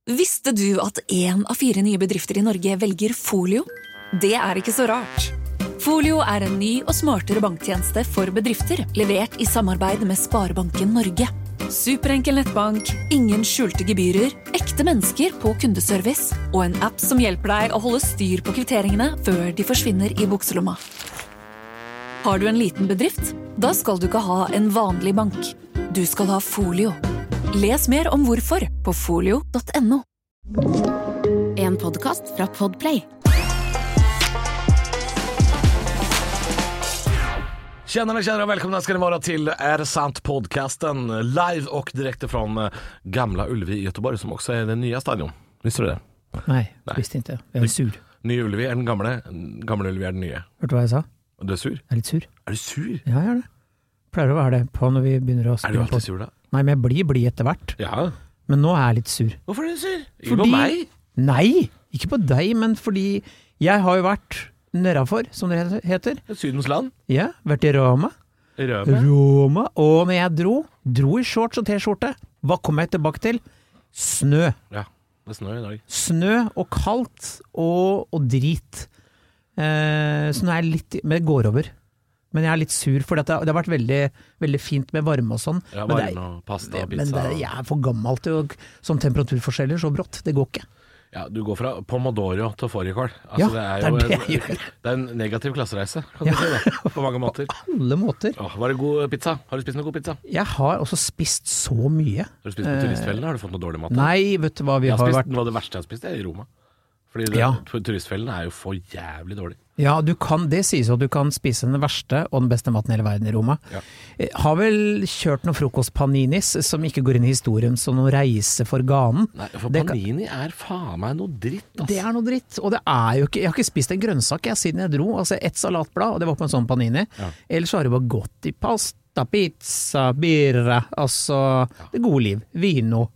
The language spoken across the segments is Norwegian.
Visste du at 1 av 4 nye bedrifter I Norge velger Folio? Det ikke så rart. Folio en ny og smartere banktjeneste for bedrifter, levert I samarbeid med Sparebanken Norge. Superenkel nettbank, ingen skjulte gebyrer, ekte mennesker på kundeservice og en app som hjelper deg å holde styr på kvitteringene før de forsvinner I bukselomma. Har du en liten bedrift? Da skal du ikke ha en vanlig bank. Du skal ha Folio. Les mer om hvorfor på folio.no. En podcast fra Podplay. Tjenare och välkomna ska ni vara till Sant podcasten live och direkt från Gamla Ullevi I Göteborg som också den nya stadion. Visste du det? Nej, visste inte. Jag är sur. Nya Ullevi den gamla Ullevi den nya. Hørte du vad jag sa? Du är sur? Jag är lite sur. Är du sur? Ja, jag är det. Pleier å være det på når vi begynner å spille på. Du alltid sur da? Nei, men jeg blir etter hvert. Ja. Men nå jeg litt sur. Hvorfor du sur? Ikke på meg? Nei, ikke på deg, men fordi jeg har jo vært nedafor, som det heter. Sydens land? Ja, vært I Roma. Roma. Og når jeg dro I shorts og t-skjorte, hva kom jeg tilbake til? Snø. Ja, det snø I dag. Snø og kaldt og drit. Så nå jeg litt, men det går over. Men jeg litt sur, for det har vært veldig, veldig fint med varme og sånn. Ja, varme og pasta og pizza. Men jeg for gammel til som temperaturforskjeller så brått, det går ikke. Ja, du går fra pomodoro til fårikål. Altså, ja, det en negativ klassereise, kan du si det, på mange måter. På alle måter. Var det god pizza? Har du spist noe god pizza? Jeg har også spist så mye. Har du spist på turistfellen? Har du fått noe dårlig mat? Nei, vet du hva vi har vært... Noe av det verste jeg har spist I Roma. Fordi turistfellen jo for jævlig dårlig. Ja, det sies at du kan spise den verste og den beste maten I hele verden I Roma. Ja. Har vel kjørt noen frokostpaninis som ikke går inn I historien som noen reise for ganen. Nei, for panini faen meg noe dritt. Altså. Det noe dritt, og det jo ikke, jeg har ikke spist en grønnsak siden jeg dro, altså et salatblad, og det var på en sånn panini. Ja. Ellers har det bare gått I pasta, pizza, birra, altså det gode liv, vino.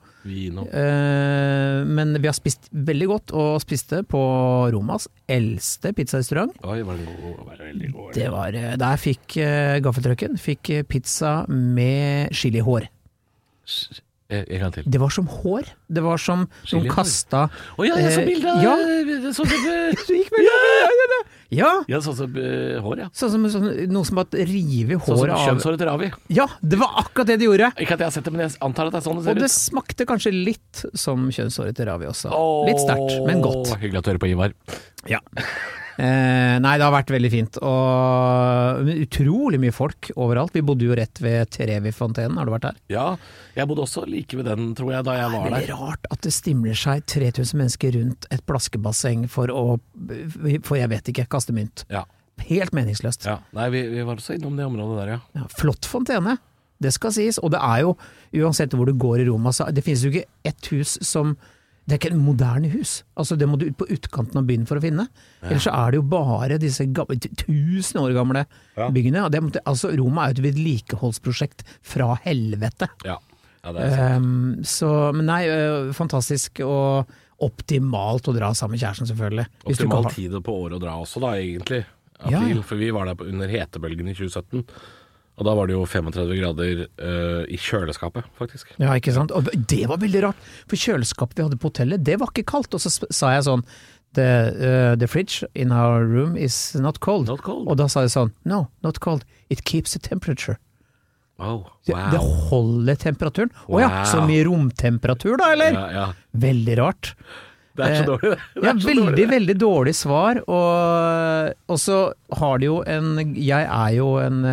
Men vi har spist veldig godt og spiste på Romas eldste pizzarestaurant. Oi, var den god? Var det veldig god? Det var, der fikk gaffeltrucken pizza med chilihår. En gang til. Det var som hår. Det var som noen kasta. Jeg så bildet. Ja. Sånn som du gikk med Ja, sånn som hår, ja. Sånn som noen som bare river håret av. Sånn som kjønnshåret til Ravi. Ja, det var akkurat det de gjorde. Ikke at jeg har sett det, men jeg antar at det sånn det ser ut. Og det smakte kanskje litt som kjønnshåret til Ravi også. Litt sterkt, men godt. Hyggelig at du hører på Ivar. Ja. Nei, det har vært veldig fint og utrolig mye folk overalt. Vi bodde jo rett ved Trevi-fontenen, har du vært der? Ja, jeg bodde også like ved den, tror jeg, da jeg var der. Det rart at det stimler seg 3000 mennesker rundt et plaskebasseng for jeg vet ikke, kaste mynt. Ja. Helt meningsløst. Ja, nei, vi var også innom det området der, ja. Flott fontene, det skal sies, og det jo, uansett hvor du går I Roma, så det finnes jo ikke et hus som det ikke et moderne hus. Altså det må du ut på utkanten av byen for å finne. Ellers så det jo bare disse 1000 år gamle byggene. Altså Roma jo et vedlikeholdsprosjekt fra helvete. Ja, det sant. Så, men nei, fantastisk og optimalt å dra sammen med kjæresten selvfølgelig. Optimal tid på året å dra også da, egentlig. April, for vi var der under hetebølgen I 2017. Og da var det jo 35 grader I kjøleskapet, faktisk. Ja, ikke sant? Og det var veldig rart, for kjøleskapet vi hadde på hotellet, det var ikke kaldt. Og så sa jeg sånn, the fridge in our room is not cold. Not cold. Og da sa jeg sånn, no, not cold, it keeps the temperature. Oh, wow. Det holder temperaturen. Wow. Så mye romtemperatur da, eller? Ja. Veldig rart. Det så dårlig, det. Ja, veldig dårlig svar, og så har det jo jeg jo en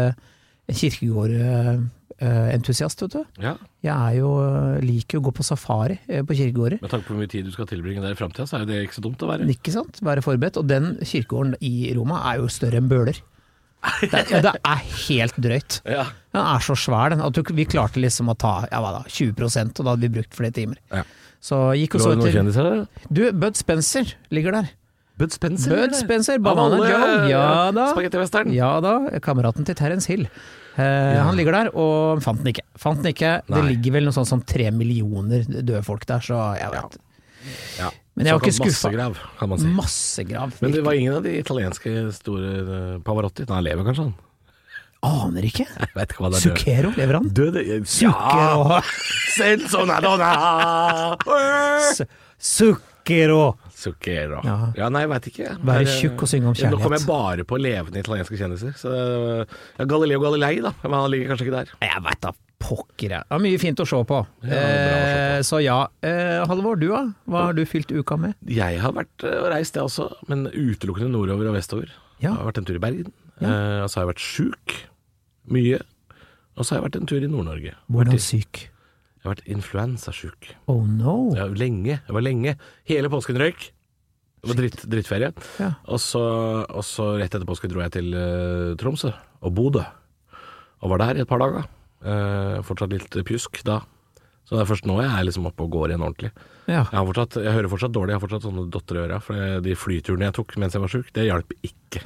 kirkegård-entusiast, vet du. Ja. Jeg liker å gå på safari på kirkegårder. Med tanke på hvor mye tid du skal tilbringe der I fremtiden, så det ikke så dumt å være. Ikke sant? Være forberedt. Og den kirkegården I Roma jo større enn Bøler. Det helt drøyt. Ja. Den så svær, at vi klarte liksom å ta 20%, og da hadde vi brukt flere timer. Ja. Så gikk og så etter... Kjendiser, du, Bud Spencer ligger der. Bud Spencer, Banana Joe, ja da. Spagetti-western. Ja da, kameraten til Terence Hill. Han ligger der, og fant den ikke. Det ligger vel noe sånt som 3 millioner døde folk der, så jeg vet. Ja. Men jeg var ikke skuffet. Massegrav, kan man si. Massegrav. Men det var ingen av de italienske store Pavarotti. Han lever kanskje han? Aner ikke. Jeg vet ikke hva det er. Zucchero, lever han? Døde? Zucchero. Sensona donna! Zucchero. Zucchero. Ja. Ja, nei, jeg vet ikke. Være tjukk og synge om Nå kommer jeg kjærlighet. bare på levende italienske kjendiser. Så, ja, Galileo Galilei da, men han ligger kanskje ikke der. Jeg vet da, pokker jeg. Det er mye fint å se på. Ja, bra å se på. Så ja, Halvor, du da? Hva har du fylt uka med? Jeg har vært og reist det også, men utelukkende nordover og vestover. Ja. Jeg har vært en tur i Bergen, og så har jeg vært syk, mye, og så har jeg vært en tur i Nord-Norge. Hvordan syk? Jeg har vært influensasyk. Oh no. Ja, lenge. Jeg var lenge. Hele påsken røyk. Det var drittferie. Ja. Og så rett etter påske dro jeg til Tromsø og Bodø. Og var der i et par dager. Fortsatt litt pjusk da. Så det er først nå jeg er liksom oppe og går igjen ordentlig. Ja. Jeg hører fortsatt dårlig. Jeg har fortsatt sånne dotter i øra. For de flyturene jeg tok mens jeg var syk, det hjalp ikke.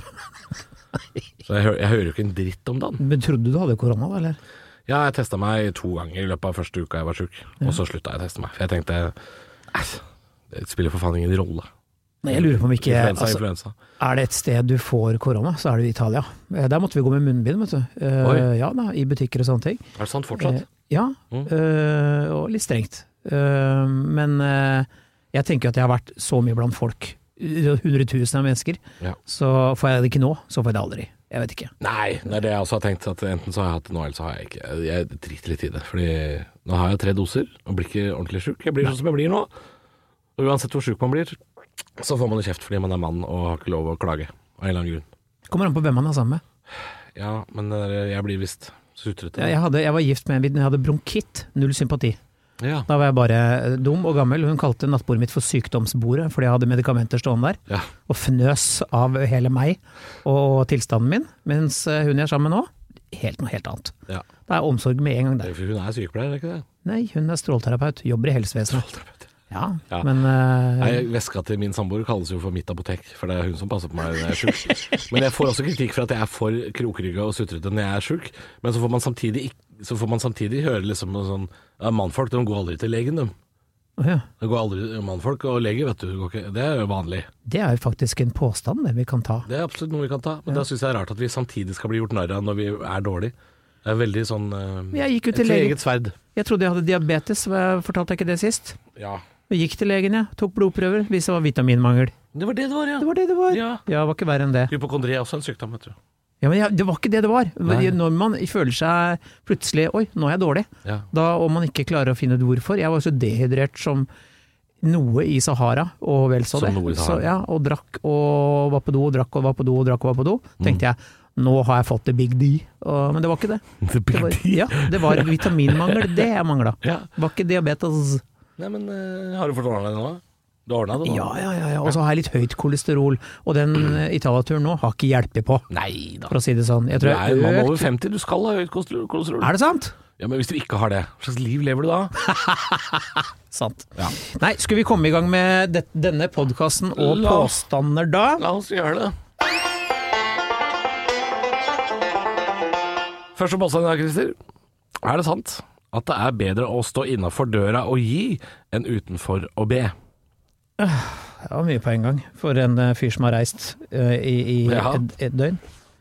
Så jeg hører jo ikke en dritt om dagen. Men trodde du hadde korona da, eller? Ja, jeg testet meg 2 ganger i løpet av første uka jeg var syk. Og så slutta jeg å teste meg. For jeg tenkte, det spiller for faen ingen rolle. Nei, jeg lurer på om ikke Influensa. Er det et sted du får korona, så er det i Italia. Der måtte vi gå med munnbind, vet du. Ja da, i butikker og sånne ting. Er det sant fortsatt? Ja, og litt strengt. Men jeg tenker at jeg har vært så mye blant folk. 100 000 av mennesker. Ja. Så får jeg det ikke nå, så får jeg det aldri. Jeg vet ikke. Nei, det er det jeg også har tenkt. At enten så har jeg hatt det nå, eller så har jeg ikke. Jeg driter litt i det. Fordi nå har jeg 3 doser, og blir ikke ordentlig syk. Jeg blir sånn som jeg blir nå. Og uansett hvor syk man blir, så får man jo kjeft fordi man er mann og har ikke lov å klage av en eller annen grunn. Kommer an på hvem man er sammen med. Ja, men jeg blir visst sutrete. Jeg var gift med en jeg hadde bronkitt, null sympati. Ja. Da var jeg bare dum og gammel. Hun kalte nattbordet mitt for sykdomsbordet, fordi jeg hadde medikamenter stående der. Ja. Og fnøs av hele meg og tilstanden min. Mens hun jeg er sammen med nå, noe helt annet. Ja. Det er omsorg med en gang der. For hun er sykepleier, ikke det? Nei, hun er strålterapeut, jobber i helsevesenet. Ja, men veska til min samboer kalles jo for mitt apotek, for det er hun som passer på meg når jeg er syk. Men jeg får også kritikk for at jeg er for krokrygga og sutrete når jeg er syk. Men så får man samtidig høre liksom sånn, mannfolk, de går aldri til legen, de. Ja. Det går aldri mannfolk og lege, vet du. Det er jo vanlig. Det er jo faktisk en påstand det vi kan ta. Det er absolutt noe vi kan ta, men da synes jeg det er rart at vi samtidig skal bli gjort narr av når vi er dårlig. Det er veldig sånn jeg gikk ut til legen. Eget sverd. Jeg trodde jeg hadde diabetes, fortalte jeg ikke det sist? Ja. Jeg gikk til legen, tok blodprøver, viste det var vitaminmangel. Det var det det var, ja. Det var det det var. Ja, det var ikke verre enn det. Hypokondri er også en sykdom, vet du. Ja, men det var ikke det det var. Nei. Når man føler seg plutselig, oi, nå er jeg dårlig. Ja. Da, og man ikke klarer å finne ut hvorfor. Jeg var så dehydrert som noe i Sahara, og vel så det. Så, ja, og drakk og var på do, drakk og var på do, drakk og var på do. Tenkte jeg, nå har jeg fått det Big D. Men det var ikke det. Det var vitaminmangel, det jeg manglet. Ja. Det var ikke diabetes. Nei, men har du fått ordnet det nå? Du har ordnet det nå? Ja. Og så har jeg litt høyt kolesterol, og den Italia-turen nå har ikke hjulpet på. Nei da. For å si det sånn. Jeg tror du er en mann over 50, du skal ha høyt kolesterol. Er det sant? Ja, men hvis du ikke har det, hva slags liv lever du da? Sant. Ja. Nei, skulle vi komme i gang med denne podcasten og påstander da? La oss gjøre det. Første påstand da, Christer. Er det sant at det er bedre å stå innenfor døra og gi enn utenfor å be? Det var mye på en gang for en fyr som har reist i et døgn.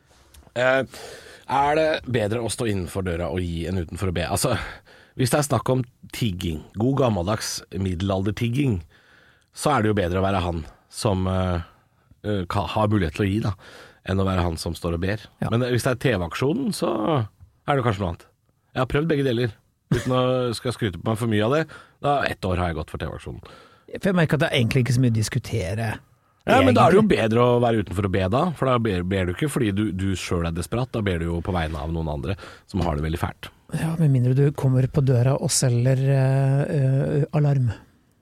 Er det bedre å stå innenfor døra og gi enn utenfor å be? Altså, hvis det er snakk om tigging, god gammeldags middelaldertigging, så er det jo bedre å være han som har mulighet til å gi da, enn å være han som står og ber. Ja. Men hvis det er TV-aksjonen, så er det kanskje noe annet. Jeg har prøvd begge deler. Uten å skal skryte på meg for mye av det. Da 1 år har jeg gått for TV-aksjonen. For jeg merker at det er egentlig ikke så mye å diskutere. Ja, men da er det jo bedre å være utenfor å be da. For da ber du ikke fordi du selv er desperat. Da ber du jo på vegne av noen andre som har det veldig fælt. Ja, med mindre du kommer på døra og selger alarm.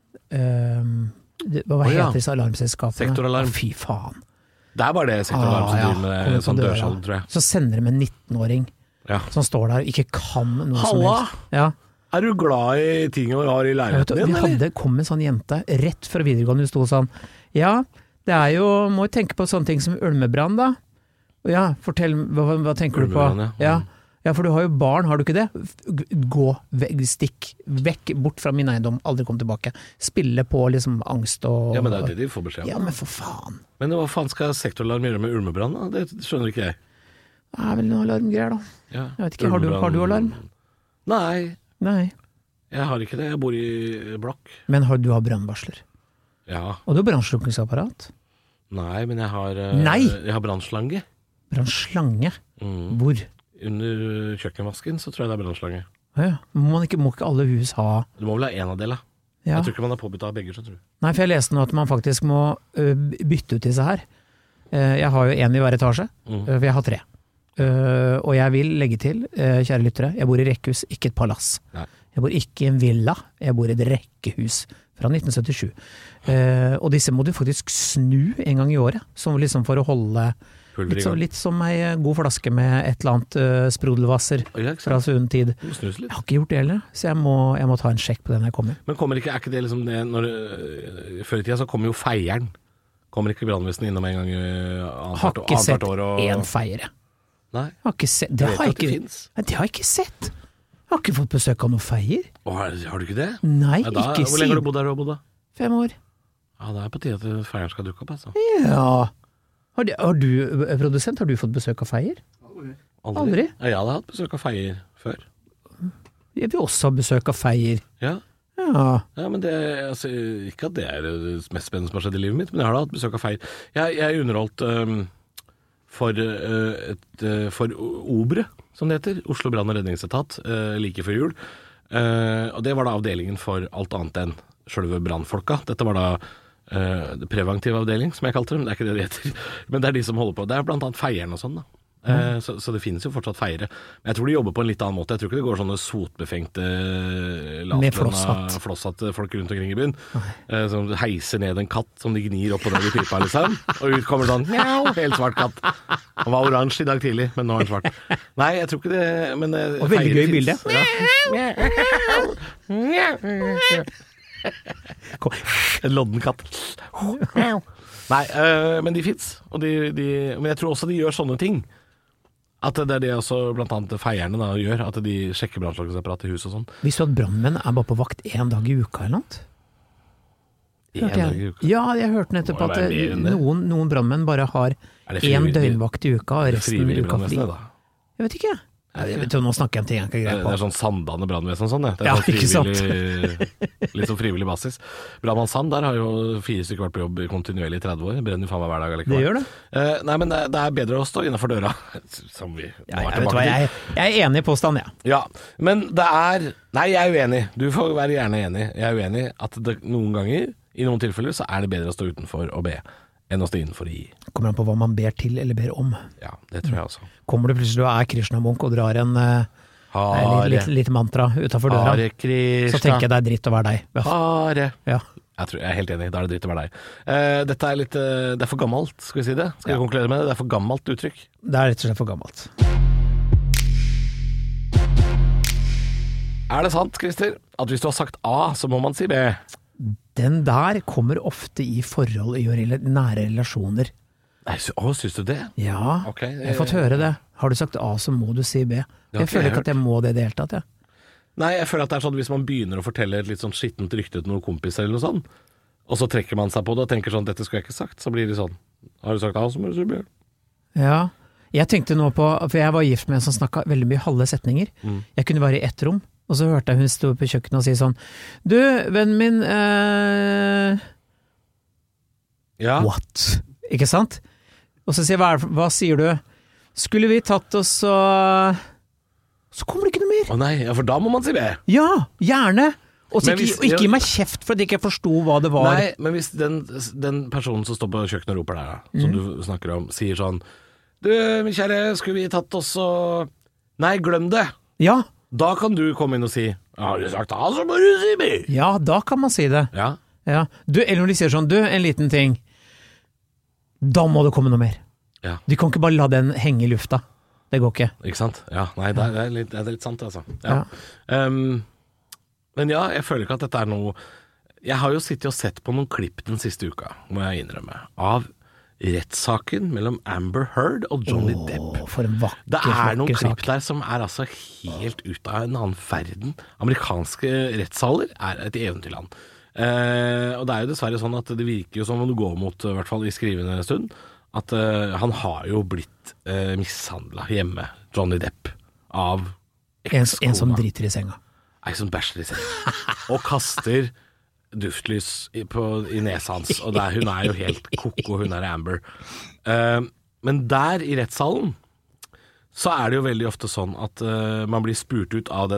Hva heter disse alarmselskapene? Sektoralarm. Fy faen. Det er bare det sektoralarm som driver med sånn dørsalg, tror jeg. Så sender de en 19-åring. Ja. Som står der og ikke kan noe som helst. Ja. Er du glad i ting du har i leiligheten din? Det kom en sånn jente rett fra videregående, hun sto sånn, ja, det er jo, må jo tenke på sånne ting som ulmebrann da. Ja, fortell, hva tenker du på? Ja, for du har jo barn, har du ikke det? Stikk vekk, bort fra min eiendom, aldri kom tilbake. Spille på liksom angst og... Ja, men det er det de får beskjed om. Ja, men for faen. Men hva faen skal sektoralarm gjøre med ulmebrann da? Det skjønner ikke jeg. Det er vel noe alarmgreier da. Ja. Jeg vet ikke, har du alarm? Nei, Nei. jeg har ikke det. Jeg bor i blokk. Men du har brannvarsler? Ja. Og du har brannslukningsapparat? Nei, men jeg har, Nei! Jeg har brannslange. Brannslange? Hvor? Under kjøkkenvasken så tror jeg det er brannslange. Ja. Må ikke alle hus ha? Du må vel ha en av del, da. Ja. Jeg tror ikke man er påbudt av begge, så tror jeg. Nei, for jeg leste nå at man faktisk må bytte ut disse her. Jeg har jo en i hver etasje, for jeg har 3. Og jeg vil legge til, kjære lyttere, jeg bor i rekkehus, ikke et palass. Nei. Jeg bor ikke i en villa, jeg bor i et rekkehus fra 1977. Og disse må du faktisk snu en gang i året, som liksom for å holde litt som ei god flaske med et eller annet sprudelvasser fra sunnen tid. Jeg har ikke gjort det heller, så jeg må ta en sjekk på det når jeg kommer. Men er ikke det liksom det før i tida så kommer jo feieren. Kommer ikke brannvesenet innom en gang Har ikke sett en feier. Nei. Har ikke sett. Det har jeg ikke sett. Jeg har ikke fått besøk av noen feier. Har du ikke det? Nei, ja, ikke si. Hvor lenge har du bodd der og bodd da? 5 år. Ja, det er på tide at feieren skal dukke opp, altså. Ja. Har du, produsent, har du fått besøk av feier? Aldri? Ja, jeg hadde hatt besøk av feier før. Jeg vil også ha besøk av feier. Ja. Ja, men det, altså, ikke at det er det mest spennende som har skjedd i livet mitt, men jeg har da hatt besøk av feier. Jeg underholdt for Obre, som det heter, Oslo Brann- og Redningsetat, like før jul. Og det var da avdelingen for alt annet enn selve brannfolka. Dette var da preventiv avdeling, som jeg kalte det, men det er ikke det det heter. Men det er de som holder på. Det er blant annet feieren og sånn da. Så det finnes jo fortsatt feiere. Men jeg tror de jobber på en litt annen måte. Jeg tror ikke det går sånne sotbefengte flosshatt folk rundt omkring i byen som heiser ned en katt som de gnir opp på den i pipa liksom. Og ut kommer sånn helt svart katt. Han var oransje i dag tidlig, men nå er han svart. Nei, jeg tror ikke det, men og veldig gøy bilde. En lodden katt. Nei, men de finnes. Men jeg tror også de gjør sånne ting. At det er det også blant annet feierne da gjør, at de sjekker brannslukningsapparat i hus og sånn. Visste du at brannmenn er bare på vakt 1 dag i uka eller noe? 1 dag i uka? Ja, jeg hørte nettopp at noen brannmenn bare har 1 døgnvakt i uka, og resten i uka fri. Jeg vet ikke. Nå snakker jeg om ting jeg ikke greier på. Det er sånn Sandane brannvesen og sånn, det. Det er sånn litt sånn frivillig basis. Brannmann Sand, der har jo 4 stykker vært på jobb kontinuerlig i 30 år. Brenner faen meg hver dag allikevel. Det gjør det. Nei, men det er bedre å stå innenfor døra, som vi nå er tilbake til. Jeg er enig i påstand, ja. Ja, men det er... Nei, jeg er uenig. Du får være gjerne enig. Jeg er uenig at det, noen ganger, i noen tilfeller, så er det bedre å stå utenfor og be enn å stå innenfor i. Kommer an på hva man ber til eller ber om. Ja, det tror jeg også. Kommer du plutselig og er Krishna-munk og drar en litt mantra utenfor døra, Hare Krishna, så tenker jeg det er dritt å være deg. Hare. Ja. Jeg er helt enig, da er det dritt å være deg. Dette er litt, det er for gammelt, skal vi si det? Skal vi konkludere med det? Det er for gammelt uttrykk. Det er rett og slett for gammelt. Er det sant, Christer, at hvis du har sagt A, så må man si B? Den der kommer ofte i forhold i nære relasjoner. Nei, synes du det? Ja, okay, jeg har fått høre det. Har du sagt A, så må du si B. Jeg føler ikke at jeg må det i det hele tatt, ja. Nei, jeg føler at det er sånn hvis man begynner å fortelle et litt sånn skittent rykte til noen kompiser eller noe sånt, og så trekker man seg på det og tenker sånn, dette skulle jeg ikke sagt, så blir det sånn, har du sagt A, så må du si B. Ja, jeg tenkte nå på, for jeg var gift med en som snakket veldig mye halve setninger. Jeg kunne være i ett rom. Og så hørte jeg hun stå på kjøkkenet og si sånn, du, vennen min, ja. What? Ikke sant? Og så sier jeg, hva sier du? Skulle vi tatt oss og... Så kommer det ikke noe mer. Å nei, ja, for da må man si B. Ja, gjerne. Og ikke gi meg kjeft for at jeg ikke forstod hva det var. Nei, men hvis den personen som står på kjøkkenet og roper der, som du snakker om, sier sånn, du, min kjære, skulle vi tatt oss og... Nei, glem det. Ja. Da kan du komme inn og si, har du sagt A, så må du si B. Ja, da kan man si det. Ja. Du, eller når de sier sånn, du, en liten ting, da må det komme noe mer. Ja. Du kan ikke bare la den henge i lufta. Det går ikke. Ikke sant? Ja, nei, det er litt sant, altså. Ja. Men ja, jeg føler ikke at dette er noe... Jeg har jo sittet og sett på noen klipp den siste uka, må jeg innrømme, av rettssaken mellom Amber Heard og Johnny Depp. For en vakker, det er noen klipp sak der som er altså helt ut av en annen verden. Amerikanske rettssaler er et eventyrland. Og det er jo dessverre sånn at det virker jo som om det går mot, i hvert fall i skrivende stund, at han har jo blitt mishandlet hjemme, Johnny Depp, av ekskona. En som driter i senga. Ei som bæsjer i senga. Og kaster duftlys i nesa hans. Og hun er jo helt koko, hun er Amber. Men der i rettssalen så er det jo veldig ofte sånn at man blir spurt ut av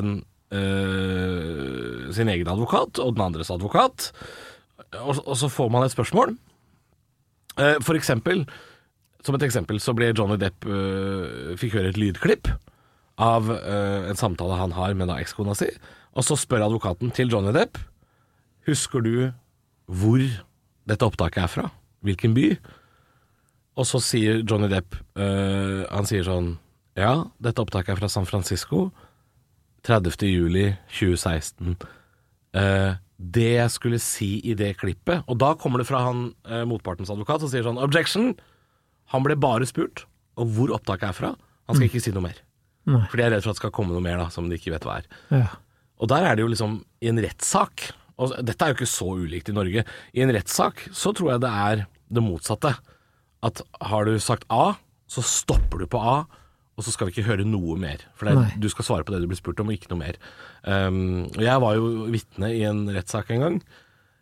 sin egen advokat og den andres advokat. Og så får man et spørsmål. For eksempel, som et eksempel, så ble Johnny Depp fikk høre et lydklipp av en samtale han har med da ekskona si. Og så spør advokaten til Johnny Depp: husker du hvor dette opptaket er fra? Hvilken by? Og så sier Johnny Depp, han sier sånn: ja, dette opptaket er fra San Francisco, 30. juli 2016. Det jeg skulle si i det klippet, og da kommer det fra han motpartens advokat og sier sånn: objection! Han ble bare spurt om hvor opptaket er fra. Han skal ikke si noe mer. Nei. For de er redd for at det skal komme noe mer da, som de ikke vet hva er. Ja. Og der er det jo liksom i en rettssak, og dette er jo ikke så ulikt i Norge, i en rettssak så tror jeg det er det motsatte. At har du sagt A, så stopper du på A, og så skal vi ikke høre noe mer. For du skal svare på det du blir spurt om, og ikke noe mer. Og jeg var jo vitne i en rettssak en gang.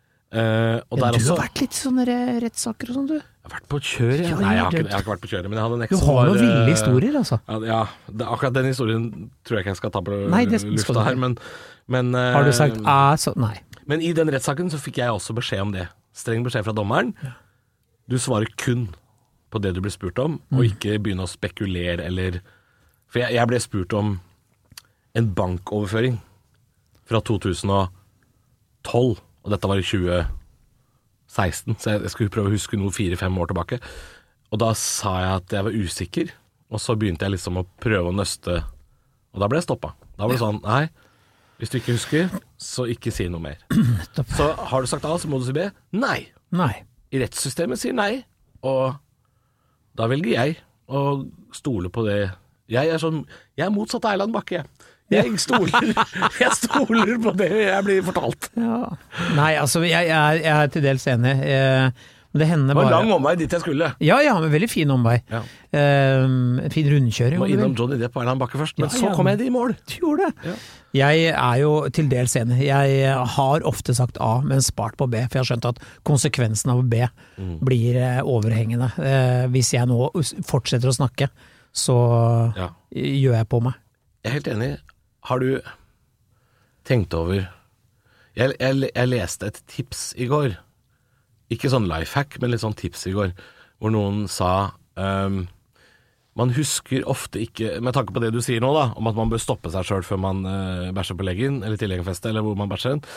Og der du også, har vært litt sånne rettssaker og sånn, du. Jeg har vært på kjøret. Ja, Nei, jeg har ikke vært på kjøret, men jeg hadde en eks Du som har var noen ville historier, altså. Ja, akkurat den historien tror jeg ikke jeg skal ta på Nei, det skal lufta du her, men Har du sagt så nei. Men i den rettssaken så fikk jeg også beskjed om det. Streng beskjed fra dommeren. Du svarer kun på det du blir spurt om, og ikke begynne å spekulere eller... For jeg ble spurt om en bankoverføring fra 2012, og dette var i 2016, så jeg skulle prøve å huske noe 4-5 år tilbake. Og da sa jeg at jeg var usikker, og så begynte jeg liksom å prøve å nøste, og da ble jeg stoppet. Da var det sånn: nei, hvis du ikke husker, så ikke si noe mer. Så har du sagt A, så må du si B. Nei. I rettssystemet sier nei, og da velger jeg å stole på det. Jeg er motsatt av Erland Bakke. Jeg stoler på det jeg blir fortalt. Ja. Nei, altså, jeg er til dels enig. Men det hender bare... Det var lang omvei dit jeg skulle. Ja, men veldig fin omvei. Ja. En fin rundkjøring. Må innom Johnny Depp og Erland Bakke først, men så kom jeg i mål. Du gjorde det. Ja. Jeg er jo til dels enig. Jeg har ofte sagt A, men spart på B, for jeg har skjønt at konsekvensen av B blir overhengende. Hvis jeg nå fortsetter å snakke, så gjør jeg på meg. Jeg er helt enig. Har du tenkt over... Jeg leste et tips i går. Ikke sånn lifehack, men litt sånn tips i går, hvor noen sa man husker ofte ikke, med tanke på det du sier nå da, om at man bør stoppe seg selv før man bæsjer på leggen, eller tilhengerfeste, eller hvor man bæsjer den,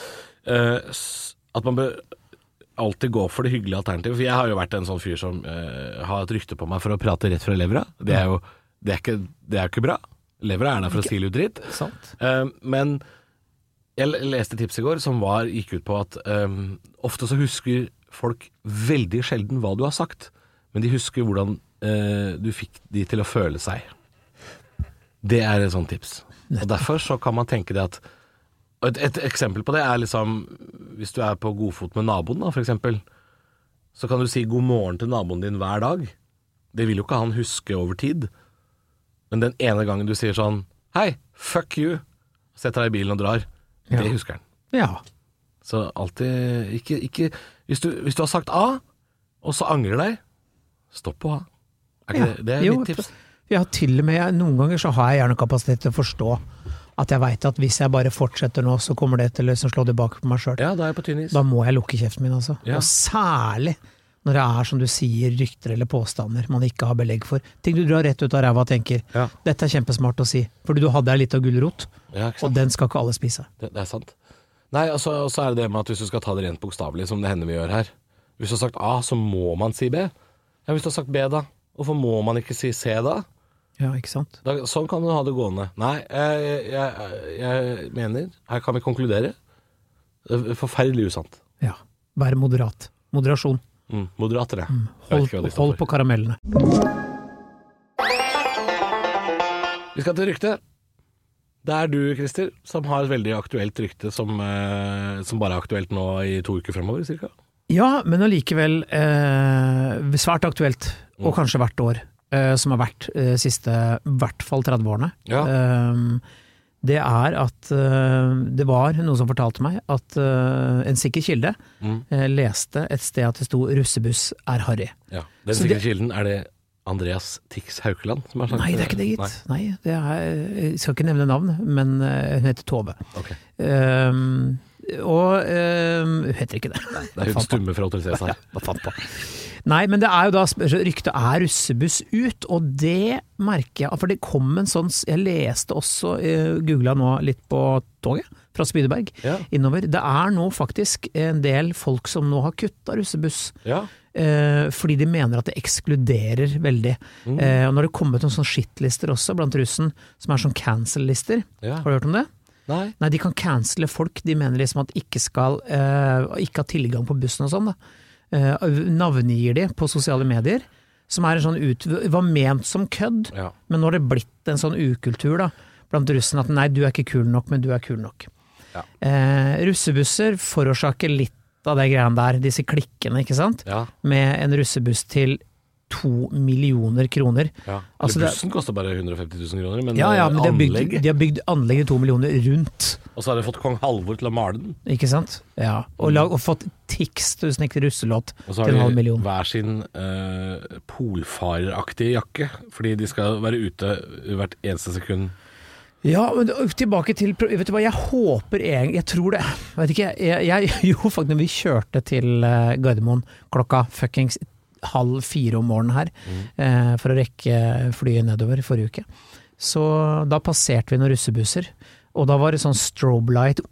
at man bør alltid gå for det hyggelige alternativet. For jeg har jo vært en sånn fyr som har et rykte på meg for å prate rett fra levra. Det er jo ikke bra. Levra er der for å stile ut dritt. Men jeg leste tips i går som gikk ut på at ofte så husker folk veldig sjelden hva du har sagt, men de husker hvordan du fikk de til å føle seg. Det er et sånt tips. Og derfor så kan man tenke det at et eksempel på det er liksom, hvis du er på godfot med naboen da, for eksempel, så kan du si god morgen til naboen din hver dag. Det vil jo ikke han huske over tid. Men den ene gangen du sier sånn, hei, fuck you, setter deg i bilen og drar, det husker han. Ja. Så alltid, ikke hvis du har sagt A, og så angrer deg, stopp på A. Det er mitt tips. Ja, til og med noen ganger så har jeg gjerne kapasitet til å forstå at jeg vet at hvis jeg bare fortsetter nå, så kommer det til å slå tilbake på meg selv. Ja, da er jeg på tynn is. Da må jeg lukke kjeften min, altså. Ja. Og særlig når det er, som du sier, rykter eller påstander man ikke har belegg for. Ting du drar rett ut av ræva og tenker, dette er kjempesmart å si, fordi du hadde litt av gulrot, og den skal ikke alle spise. Det er sant. Nei, og så er det med at hvis du skal ta det rent bokstavelig, som det hender vi gjør her, hvis du har sagt A, så må man si B. Ja, hvis du har sagt B da, hvorfor må man ikke si C da? Ja, ikke sant? Sånn kan du ha det gående. Nei, jeg mener, her kan vi konkludere. Det er forferdelig usant. Ja, vær moderat. Moderasjon. Moderatere. Hold på karamellene. Vi skal til rykte. Det er du, Christer, som har et veldig aktuelt rykte som bare er aktuelt nå i 2 uker fremover, cirka. Ja, men allikevel svært aktuelt, og kanskje hvert år, som har vært siste, i hvert fall 30 årene. Ja. Det at det var noen som fortalte meg at en sikker kilde leste et sted at det sto russebuss harry. Ja. Den sikre kilden, det Andreas Tix Haukeland som har sagt Nei, det ikke det, gitt. Nei, jeg skal ikke nevne navn, men hun heter Tove. Okay. Og hun heter ikke det. Nei, det hun stumme fra Hotel Cæsar. Hva fant på? Nei, men det jo da, ryktet russebuss ut, og det merker jeg, for det kom en sånn, jeg leste også, googlet nå litt på toget, fra Spydeberg, innover. Det nå faktisk en del folk som nå har kuttet russebuss, fordi de mener at det ekskluderer veldig. Og nå har det kommet noen sånne shitlister også, blant russen, som sånn cancel-lister. Har du hørt om det? Nei, de kan cancele folk, de mener liksom at ikke ha tilgang på bussen og sånn da. Navngir de på sosiale medier, som en sånn var ment som kødd, men nå har det blitt en sånn ukultur da, blant russen at nei, du ikke kul nok, men du kul nok. Russebusser forårsaker litt av det greiene der, disse klikkene, ikke sant? Med en russebuss til 2 millioner kroner. Altså bussen koster bare 150 000 kroner, men, men de har bygd anlegget 2 millioner rundt. Og så har de fått kong Halvor til å male den. Ikke sant? Ja. Og fått Tix til å snekke russelåt til 500 000. Og så har de hver sin polfareraktige jakke, fordi de skal være ute hvert eneste sekund. Ja, men tilbake til, vet du hva, jeg håper jeg tror det, vet ikke, jeg jo faktisk når vi kjørte til Gardermoen klokka fuckings 3:30 om morgenen her, for å rekke flyet nedover forrige uke. Så da passerte vi noen russebusser, og da var det sånn strobe light,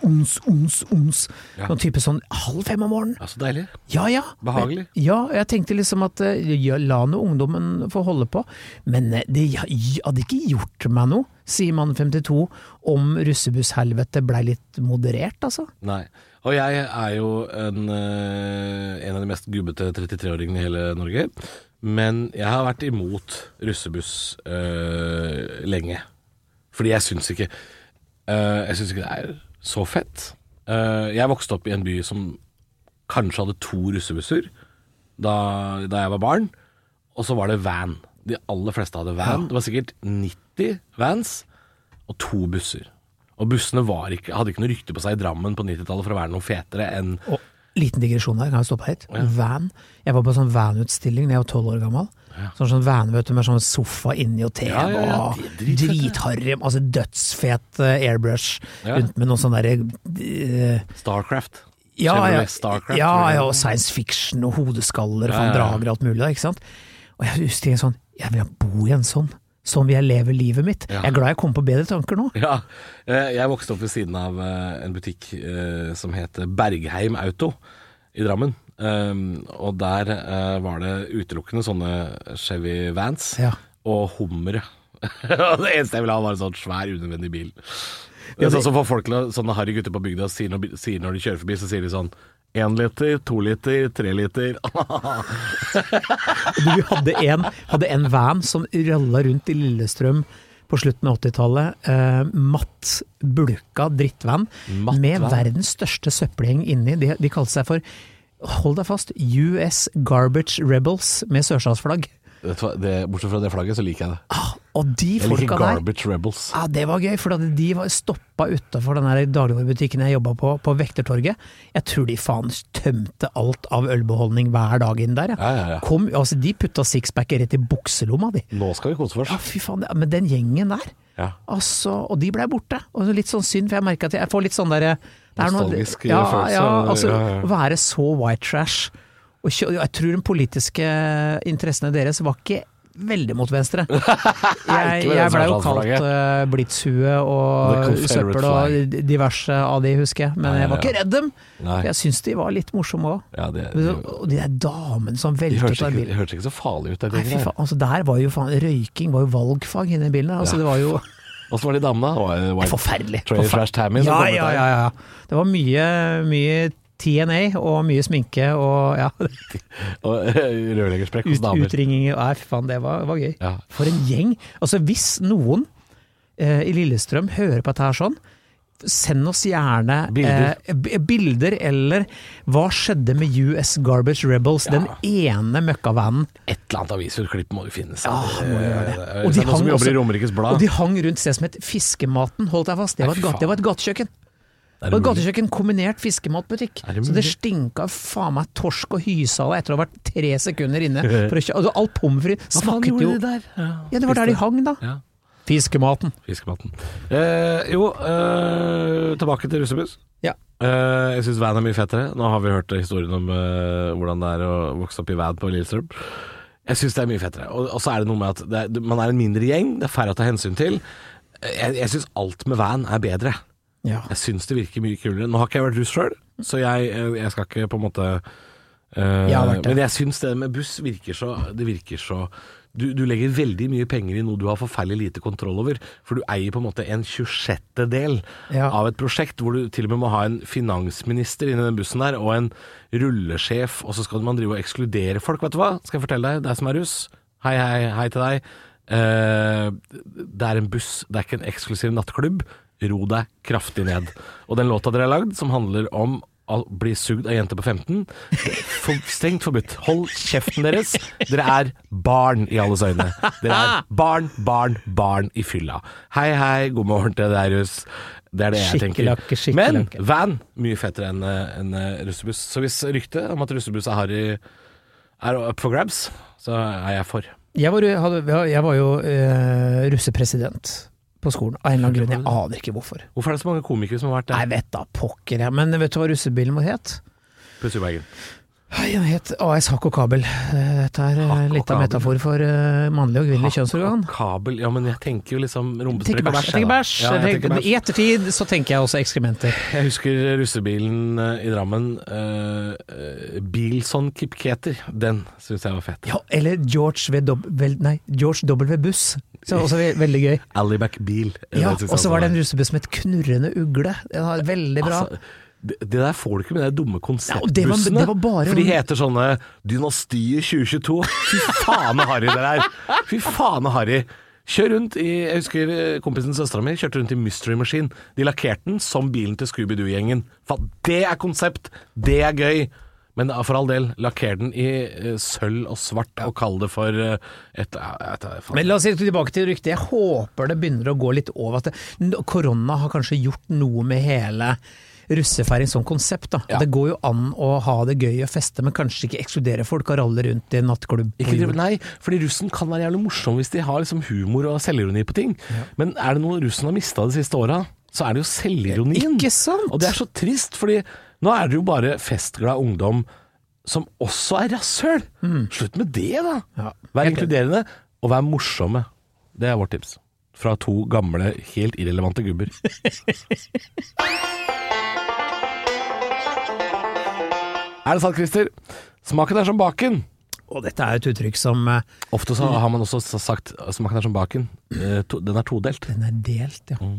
noen type sånn 4:30 om morgenen. Ja, så deilig. Ja. Behagelig. Ja, jeg tenkte liksom at la nå ungdommen få holde på, men det hadde ikke gjort meg noe, sier mann 52, om russebusshelvete ble litt moderert, altså. Nei. Og jeg jo en av de mest gubbete 33-åringene i hele Norge, men jeg har vært imot russebuss lenge. Fordi jeg synes ikke det så fett. Jeg vokste opp i en by som kanskje hadde 2 russebusser da jeg var barn, og så var det van. De aller fleste hadde van. Det var sikkert 90 vans og 2 busser. Og bussene hadde ikke noe rykte på seg i Drammen på 90-tallet for å være noe fetere enn... Og liten digresjon her, kan jeg stoppe helt? Van. Jeg var på sånn van-utstilling da jeg var 12 år gammel. Sånn van, vet du, med sånn sofa inni og TV, og dritharry, altså dødsfet airbrush, rundt med noen sånn der... Starcraft. Starcraft. Og science fiction og hodeskaller, drager og alt mulig, ikke sant? Og jeg husker sånn, jeg vil bo i en sånn vil jeg leve livet mitt. Jeg glad jeg kom på bedre tanker nå. Ja, jeg vokste opp ved siden av en butikk som heter Bergheim Auto i Drammen. Og der var det utelukkende sånne Chevy Vans og Hummere. Og det eneste jeg ville ha var en sånn svær unødvendig bil. Det sånn som for folk, sånne harry gutter på bygda sier når de kjører forbi, så sier de sånn 1 liter, 2 liter, 3 liter. Du hadde en van som røllet rundt i Lillestrøm på slutten av 80-tallet. Matt bulka drittvan med verdens største søppelgjeng inni. De kalte seg for, hold deg fast, US Garbage Rebels med sørstatsflagg. Bortsett fra det flagget så liker jeg det. Og de folka der, jeg liker Garbage Rebels. Det var gøy, for de var stoppet utenfor den her dagligvarebutikken jeg jobbet på Vektertorget. Jeg tror de faen tømte alt av ølbeholdning hver dag inn der. De putta sixpacker rett i bukselomma de. Nå skal vi kose oss. Fy faen, men den gjengen der, og de ble borte. Og litt sånn synd, for jeg merker at jeg får litt sånn der... Nostalgisk følelse. Være så white trash. Og jeg tror den politiske interessene deres var ikke veldig mot venstre. Jeg ble jo kalt blitshue og søppel og diverse av de, husker jeg. Men jeg var ikke redd dem. Jeg synes de var litt morsomme også. Og de der damen som veltet ut av bilen. De hørtes ikke så farlig ut. Der var jo røyking var jo valgfag inne i bilen. Altså det var jo... Og så var de damene. Forferdelig. Trash Tammy. Ja. Det var mye TNA og mye sminke og og rørleggersprekk hos damer. Utringing, faen, det var gøy. For en gjeng. Altså hvis noen i Lillestrøm hører på dette her sånn, send oss gjerne Bilder. bilder, eller hva skjedde med US Garbage Rebels, den ene møkkavanen. Et eller annet avisutklipp må jo finnes. Ja, må jo gjøre det. Og de som jobber i Romerikes Blad. Og de hang rundt sted som het Fiskematen, holdt jeg fast. Det var et gatekjøkken. Det var et gatekjøkken, kombinert fiskematbutikk. Så det stinka faen meg torsk og hysale etter å ha vært 3 sekunder inne. Altså, all pommes frites smakte jo... de der? Ja, det var der de hang da. Ja. Fiskematen. Tilbake til russebuss. Ja. Jeg synes van mye fettere. Nå har vi hørt historien om hvordan det å vokse opp i van på Lillestrøm. Jeg synes det mye fettere. Og så det noe med at man en mindre gjeng, det færre å ta hensyn til. Jeg synes alt med van bedre. Ja. Jeg synes det virker mye kulere. Nå har ikke jeg vært russ selv, så jeg skal ikke på en måte men jeg synes det med buss virker så du legger veldig mye penger i noe du har forferdelig lite kontroll over, for du eier på en måte en 26. av et prosjekt hvor du til og med må ha en finansminister inni den bussen der, og en rullesjef, og så skal man drive og ekskludere folk. Vet du hva? Skal jeg fortelle deg som russ? Hei til deg. Det en buss, det ikke en eksklusiv nattklubb. Ro deg kraftig ned. Og den låta dere har lagd, som handler om å bli sugd av jenter på 15, strengt forbudt. Hold kjeften deres. Dere barn i alles øyne. Dere barn i fylla. Hei, god morgen til deg, russ. Det det jeg tenker. Men van, mye fettere enn russebuss. Så hvis ryktet om at russebuss harry up for grabs, så jeg for. Jeg var jo russepresident på skolen, av en eller annen grunn. Jeg aner ikke hvorfor. Hvorfor det så mange komikere som har vært der? Nei, vet da, pokker jeg. Men vet du hva russebilen må het? Plutselig Bergen. Den het AS Hakk og Kabel. Dette litt av metafor for mannlig og kvinnelig kjønnsorgan. Kabel, ja, men jeg tenker jo liksom rumpestrekk og bæsj. Tenker bæsj. I ettertid så tenker jeg også ekskrementer. Jeg husker russebilen i Drammen. Bilson Kipketer, den synes jeg var fett. Ja, eller George W. Buss. Så også veldig gøy. Alleyback bil. Ja, og så var det en russebuss med et knurrende ugle. Det var veldig bra. Altså, det der får du ikke med de dumme konseptbussene. For de heter sånne Dynastiet 2022. Fy faen harry det der. Fy faen harry. Kjør rundt jeg husker kompisen søstera mi kjørte rundt i Mystery Machine. De lakkerte den som bilen til Scooby-Doo-gjengen. Det konsept. Det gøy. Men for all del, lakker den i sølv og svart og kall det for Men la oss si tilbake til ryktet. Jeg håper det begynner å gå litt over at korona har kanskje gjort noe med hele russefeiring som konsept da. Ja. Det går jo an å ha det gøy og feste, men kanskje ikke ekskludere folk og ralle rundt i en nattklubb. Nei, fordi russen kan være jævlig morsom hvis de har liksom humor og selvironi på ting. Ja. Men det noe russen har mistet de siste åra, så det jo selvironien. Ikke sant? Og det så trist, fordi nå det jo bare festglad ungdom som også rasshøl. Slutt med det da. Ja. Vær inkluderende og vær morsomme. Det vårt tips. Fra 2 gamle, helt irrelevante gubber. Det sant, Christer? Smaken som baken. Og dette et uttrykk som ofte så har man også sagt smaken som baken. Den todelt. Den delt, ja.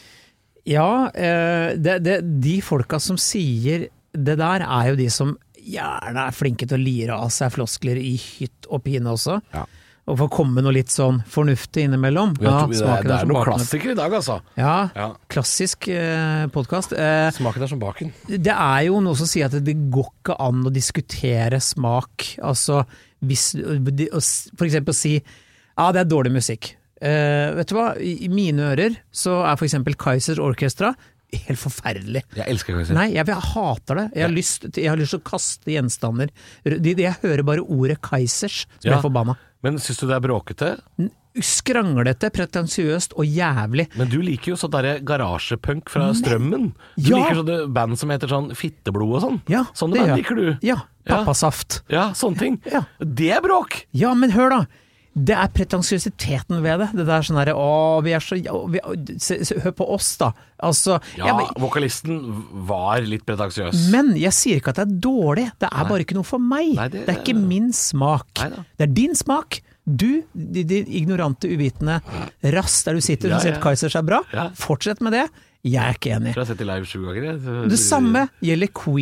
Ja, de folka som sier det der jo de som gjerne flinke til å lire av seg floskler i hytt og pine også. Ja. Og for å komme med noe litt sånn fornuftig innimellom. Ja, det noen klassikere i dag, altså. Ja. Klassisk podcast. Smaken som baken. Det jo noe som sier at det går ikke an å diskutere smak. Altså, hvis, for eksempel si, det dårlig musikk. Vet du hva? I mine ører så for eksempel Kaizers Orchestra helt forferdelig. Jeg elsker Kaiser. Nei, jeg hater det. Jeg har lyst til å kaste gjenstander. Jeg hører bare ordet Kaizers som jeg forbanna. Men synes du det bråkete? Skranglete, pretensiøst og jævlig. Men du liker jo sånn der garasjepunk fra Strømmen. Du liker sånne band som heter sånn Fitteblod og sånn. Ja, sånne band liker du. Ja, Pappasaft. Ja, sånne ting. Ja. Det bråk! Ja, men hør da. Det pretensiøsiteten ved det. Det der sånn der, hør på oss da. Altså, vokalisten var litt pretensiøs. Men jeg sier ikke at det dårlig. Det bare ikke noe for meg. Nei, det ikke min smak. Det din smak. Du, de ignorante, uvitende rass der du sitter og sier at Kaizers bra. Fortsett med det. Jeg ikke enig. Jeg har sett det live 7 ganger. Det samme gjelder Queen.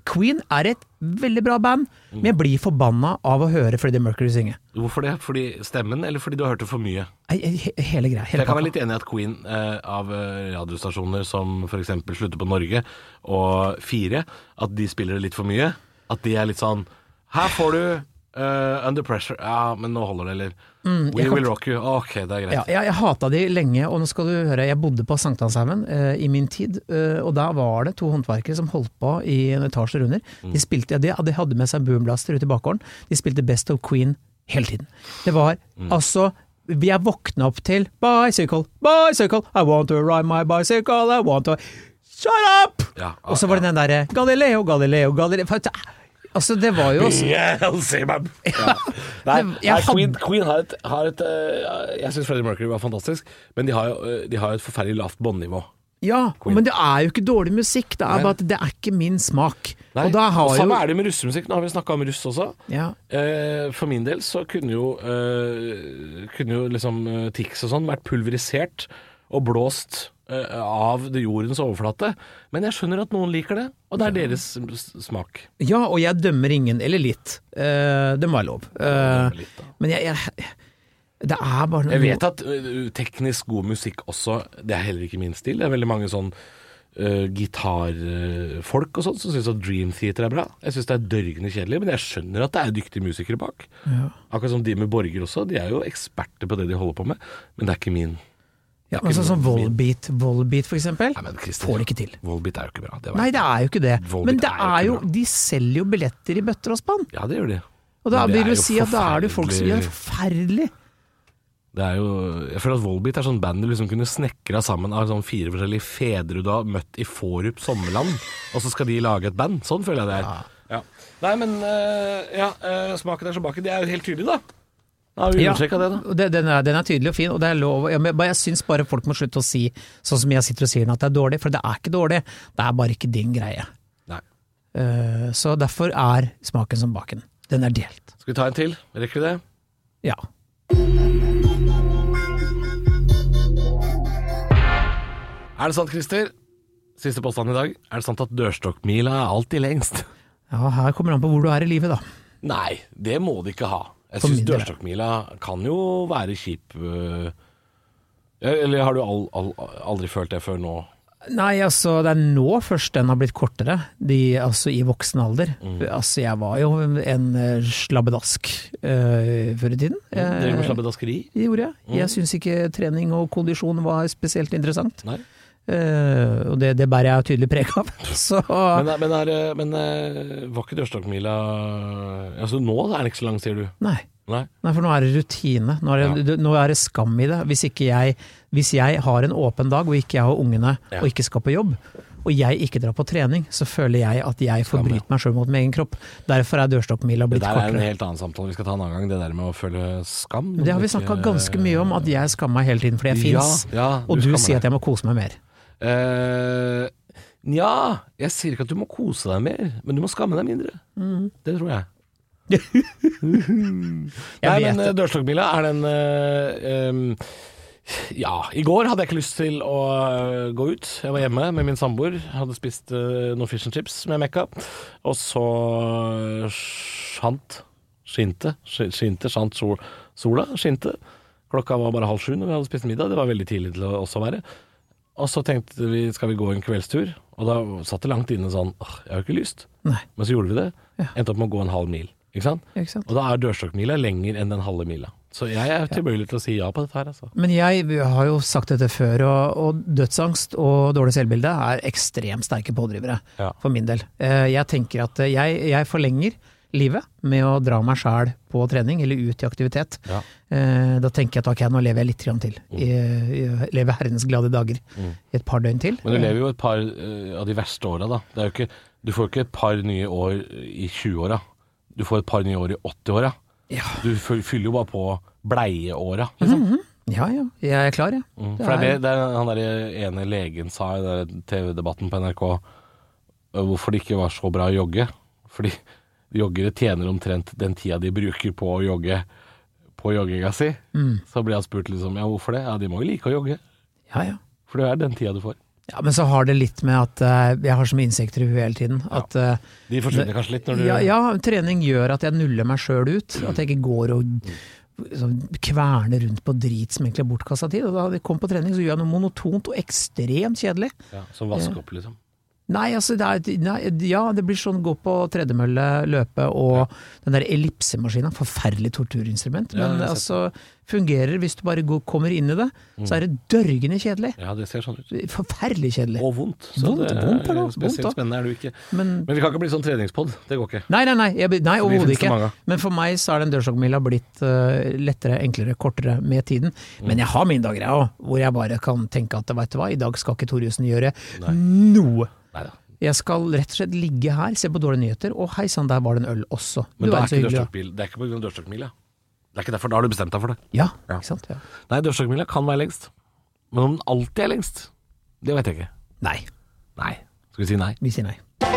Queen et veldig bra band, men jeg blir forbanna av å høre Freddie Mercury synge. Hvorfor det? Fordi stemmen, eller fordi du har hørt det for mye? Hele greia. Jeg kan være litt enig i at Queen av radiostasjoner som for eksempel slutter på Norge og 4, at de spiller det litt for mye. At de litt sånn, her får du Under Pressure, ja, men nå holder det, eller We Will Rock You, ok, det greit. Ja, jeg hatet de lenge, og nå skal du høre, jeg bodde på Sankthanshaugen i min tid, og da var det 2 håndverkere som holdt på i en etasje under. De spilte, de hadde med seg boomblaster ut i bakgården, de spilte Best of Queen hele tiden. Det var altså, jeg våkna opp til Bicycle, bicycle, I want to ride my bicycle, I want to shut up! Ja, og så var det den der Galileo, Galileo, Galileo, altså det var jo også... Queen har et jeg synes Freddie Mercury var fantastisk, men de har jo et forferdelig lavt båndnivå. Ja, Queen. Men det jo ikke dårlig musikk, det bare at det ikke min smak. Nei, og da har samme det med russemusikk, nå har vi snakket om russ også. Ja. For min del så kunne jo liksom Tix og sånn vært pulverisert og blåst av det jordens overflate, men jeg skjønner at noen liker det, og det deres smak. Ja, og jeg dømmer ingen, eller litt. Det må være lov. Men jeg det bare noe... Jeg vet at teknisk god musikk også, det heller ikke min stil. Det veldig mange sånn gitarfolk og sånt som synes at Dream Theater bra. Jeg synes det dørgende kjedelig, men jeg skjønner at det dyktige musikere bak. Ja. Akkurat som de med Borger også, de jo eksperter på det de holder på med, men det ikke min. Ja, men sånn som Volbeat for eksempel, får det ikke til. Volbeat jo ikke bra. Nei, det jo ikke det. Men det jo, de selger jo billetter i bøtter og spann. Ja, det gjør de. Og da vil du si at da det folk som gjør forferdelig. Det jo, jeg føler at Volbeat sånn band du liksom kunne snekra sammen av sånn 4 forskjellige fedre du har møtt i Fårup Sommerland, og så skal de lage et band. Sånn føler jeg det Ja. Nei, men smaken som baken, det jo helt tydelig da. Ja, vi understreker det da. Den tydelig og fin, og det lov. Jeg synes bare folk må slutte å si, sånn som jeg sitter og sier at det dårlig, for det ikke dårlig, det bare ikke din greie. Nei. Så derfor smaken som baken. Den delt. Skal vi ta en til? Rekker vi det? Ja. Det sant, Christer? Siste påstand i dag. Det sant at dørstokkmila alltid lengst? Ja, her kommer det an på hvor du i livet da. Nei, det må det ikke ha. Jeg synes dørstokkmila kan jo være kjip. Eller har du aldri følt det før nå? Nei, altså det nå først den har blitt kortere, altså i voksen alder. Altså jeg var jo en slabbedask før i tiden. Drev med slabbedaskeri? Det gjorde jeg. Jeg synes ikke trening og kondisjon var spesielt interessant. Nei. Og det bærer jeg tydelig preg av. Så. Men var ikke dørstokkmila altså nå det ikke så lang, sier du? Nei, for nå det rutine. Nå det skam i det. Hvis jeg har en åpen dag hvor ikke jeg har ungene og ikke skal på jobb, og jeg ikke drar på trening, så føler jeg at jeg forbryter meg selv mot min egen kropp. Derfor dørstokkmila blitt kortere. Det en helt annen samtale vi skal ta en annen gang, det der med å føle skam. Det har vi snakket ganske mye om, at jeg skammer meg hele tiden fordi jeg finnes, og du sier at jeg må kose meg mer. Ja, jeg sier ikke at du må kose deg mer, men du må skamme deg mindre. Det tror jeg. Nei, men dørstokkmila den ja, i går hadde jeg ikke lyst til å gå ut. Jeg var hjemme med min samboer, hadde spist noen fish and chips med Mekka, og så skinte sola skinte. Klokka var bare 6:30 når vi hadde spist middag. Det var veldig tidlig til å også være. Og så tenkte vi, skal vi gå en kveldstur? Og da satt det langt inne sånn, jeg har jo ikke lyst. Nei. Men så gjorde vi det. Endte opp med å gå en halv mil. Ikke sant? Og da dørstokkmila lenger enn den halve mila. Så jeg tilbøyelig til å si ja på dette her. Altså. Men jeg har jo sagt dette før, og dødsangst og dårlig selvbilde ekstremt sterke pådrivere for min del. Jeg tenker at jeg forlenger livet med å dra meg selv på trening eller ut i aktivitet. Da tenker jeg at ok, nå lever jeg litt grann til. Jeg lever herrens glade dager i et par døgn til. Men du lever jo et par av de verste årene da. Det jo ikke, du får ikke et par nye år i 20-åra. Du får et par nye år i 80-åra. Du fyller jo bare på bleieåra. Liksom. Ja, jeg klar, ja. For det han der ene legen sa i TV-debatten på NRK, hvorfor det ikke var så bra å jogge. Fordi joggere tjener omtrent den tida de bruker på å jogge på jogginga si. Så blir han spurt liksom, ja, hvorfor det? Ja, de må jo like å jogge. Ja. For det den tida du får. Ja, men så har det litt med at jeg har så mye insekter i huet hele tiden. At, De forsvinner kanskje litt når du... Ja, trening gjør at jeg nuller meg selv ut. At jeg ikke går og kverner rundt på drit som egentlig er bortkastet tid. Og da jeg kom på trening, så gjør jeg noe monotont og ekstremt kjedelig. Ja, som vask opp liksom. Nei, altså det blir sånn gå på tredemølle, løpe og den der ellipsemaskinen, forferdelig torturinstrument, men det altså fungerer hvis du bare kommer inn i det, så er det dørgende kjedelig. Ja, det ser sånn ut. Forferdelig kjedelig. Og vondt. Spesielt spennende er du ikke. Men vi kan ikke bli sånn treningspodd, det går ikke. Nei, overhodet ikke. Men for meg så er den dørstokkmila blitt lettere, enklere, kortere med tiden. Men jeg har mine dager også, hvor jeg bare kan tenke at, vet du hva, i dag skal ikke Torjussen gjøre noe. Neida. Jeg skal rett og slett ligge her, se på dårlige nyheter, og hei sann, der var det en øl også. Men da er ikke dørstokkmil, det er ikke på grunn av dørstokkmila. Det er ikke derfor, da har du bestemt deg for det. Ja. Ikke sant? Ja. Nei, dørstokkmila kan være lengst. Men om den alltid er lengst, det vet jeg ikke. Nei. Skal vi si nei? Vi sier nei.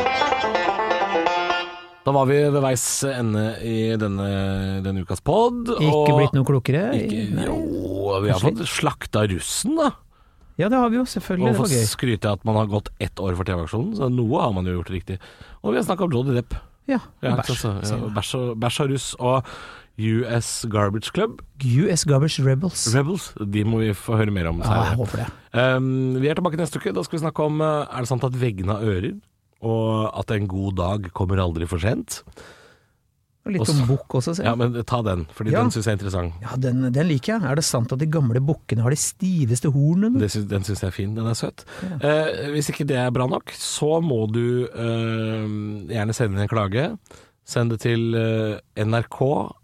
Da var vi ved veis ende i denne ukas podd. Ikke blitt noe klokere? Vi har fått slakta russen da. Ja, det har vi jo, selvfølgelig. Og fått skryte at man har gått 1 år for TV-aksjonen, så noe har man jo gjort riktig. Og vi har snakket om Johnny Depp. Ja, bæsj. Bæsj og russ og US Garbage Club. US Garbage Rebels. De må vi få høre mer om. Ja, jeg håper det. Vi er tilbake neste uke. Da skal vi snakke om, er det sant at veggene har ører? Og at en god dag kommer aldri for sent? Og litt om bukk også, Ja, men ta den, fordi den synes jeg er interessant. Ja, den liker jeg. Er det sant at de gamle bukkene har de stiveste hornene? Den synes jeg er fin, den er søt. Ja. Hvis ikke det er bra nok, så må du gjerne sende inn en klage. Send det til NRK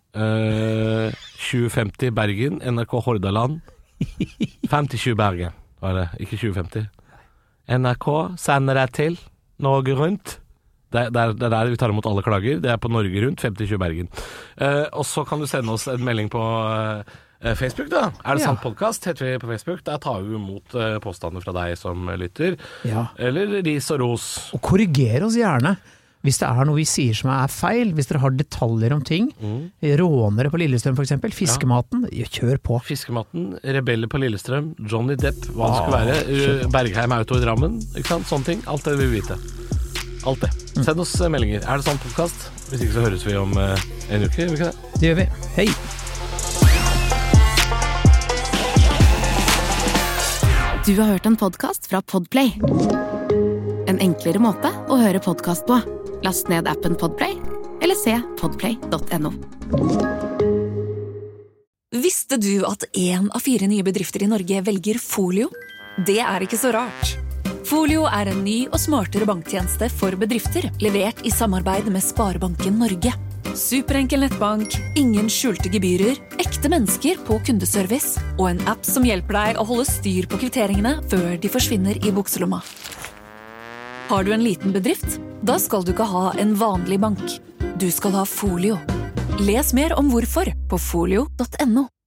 2050 Bergen, NRK Hordaland 5020 Bergen, var det, ikke 2050. NRK sender deg til Norge Rundt. Det er der vi tar imot alle klager. Det er på Norge Rundt, 5020 Bergen. Og så kan du sende oss en melding på Facebook da. Er det sant podcast? Heter vi på Facebook. Der tar vi imot påstander fra deg som lytter. Ja. Eller ris og ros. Og korriger oss gjerne. Hvis det er noe vi sier som er feil, hvis dere har detaljer om ting, rånere på Lillestrøm for eksempel, fiskematen, kjør på. Fiskematen, rebeller på Lillestrøm, Johnny Depp, hva det skulle være, Bergheim Auto i Drammen, ikke sant? Sånne ting. Alt det vil vi vite. Alt det. Send oss meldinger. Er det sånn podcast? Hvis ikke så høres vi om en uke, gjør vi ikke det? Det gjør vi. Hei! Du har hørt en podcast fra Podplay. En enklere måte å høre podcast på. Last ned appen Podplay, eller se podplay.no. Visste du at 1 av 4 nye bedrifter i Norge velger Folio? Det er ikke så rart. Folio er en ny og smartere banktjeneste for bedrifter, levert i samarbeid med Sparebanken Norge. Superenkel nettbank, ingen skjulte gebyrer, ekte mennesker på kundeservice og en app som hjelper deg å holde styr på kvitteringene før de forsvinner i bukselomma. Har du en liten bedrift? Da skal du ikke ha en vanlig bank. Du skal ha Folio. Les mer om hvorfor på folio.no.